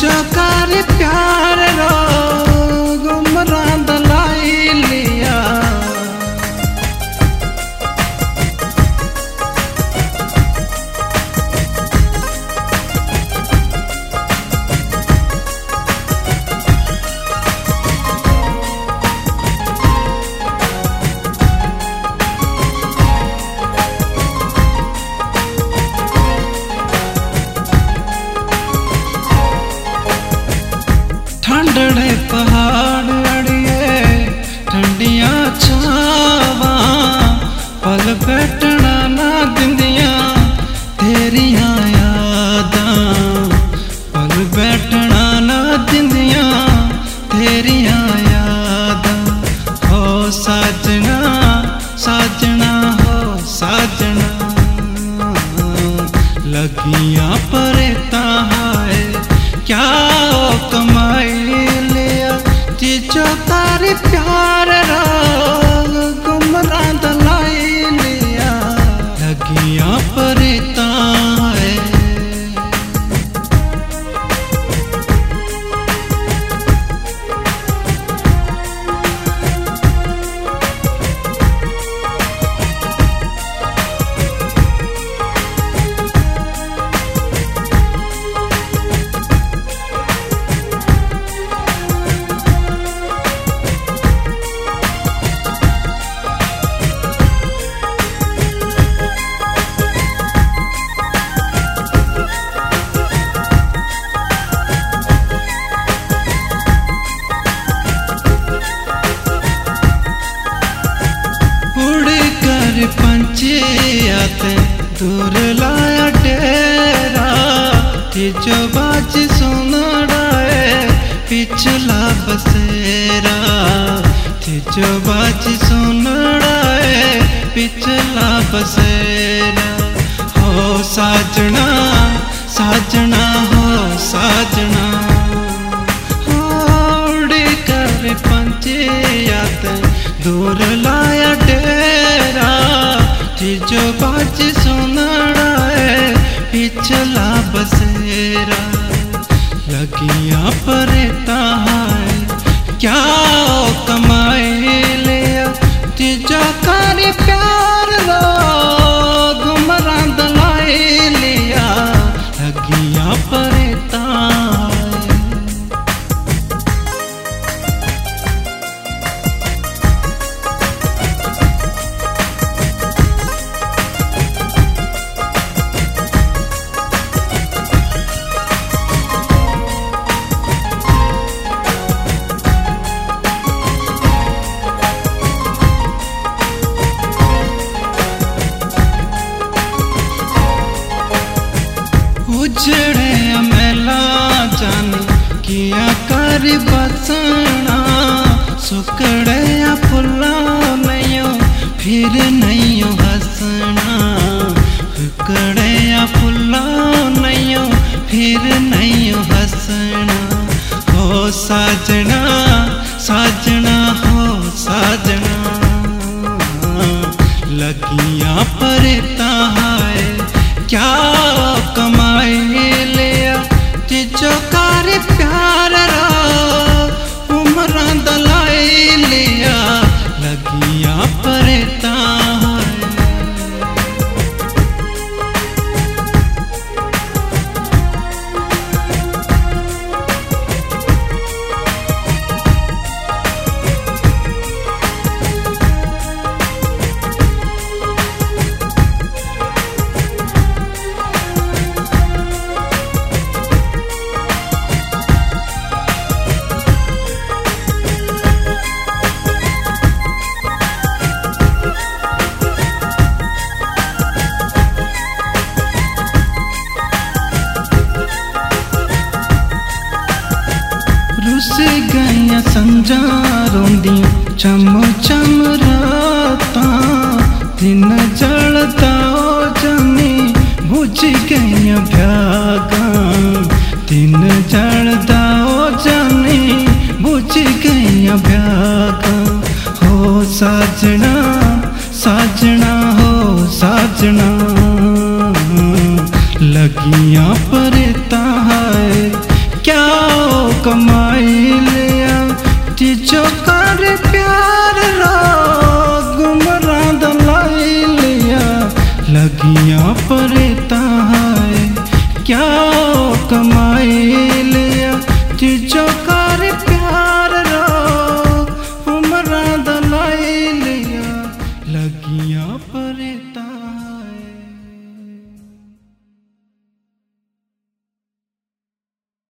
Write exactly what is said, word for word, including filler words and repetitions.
तिजो कार प्यार रो गुमराह दलाई लिया। ठंडड़े पहाड़ अड़िए ठंडिया छावा पल बैठना ना दिंदिया तेरिया यादां। पल बैठना ना दिंदिया तेरिया यादां। हो साजना साजना हो साजना लगियां परेता है क्या कमाई लिया। तिजो कार प्यार रो गुमराह दलाई लिया लगियां परेता है। पंछी आते दूर लाया डेरा तिजो बाज सुनड़ाए पिछला बसेरा। तिजो बाज सुनड़ाए पिछला बसेरा। हो साजना साजना हो साजना उड़ कर पंछी आते दूर लाया डेरा। तिजो बाज सुनड़ाए पिछला बसेरा लगियां परेता है क्या कमाई लिया। तिजो कार प्यार रो गुमराह दलाई लिया लगियां परेता है। उजड़े मेला जाने किया कर बसना। सुकड़े फुला नहीं फिर नहीं हंसना। सुकड़े फुला नहीं फिर नहीं हंसना। हो साजना साजना हो साजना लगियां परेता है क्या कमाई लिया। तिजो कार प्यार रो उमराह दलाई लिया लगियां परेता है। रुस गईया संजा रोंदियां चम चम राता। दिन जलदा ओ जानी बुझ गईया भ्यागा। दिन जलदा ओ जानी बुझ गईया भ्यागा। हो साजना साजना हो साजना लगियां परेता है क्या कमा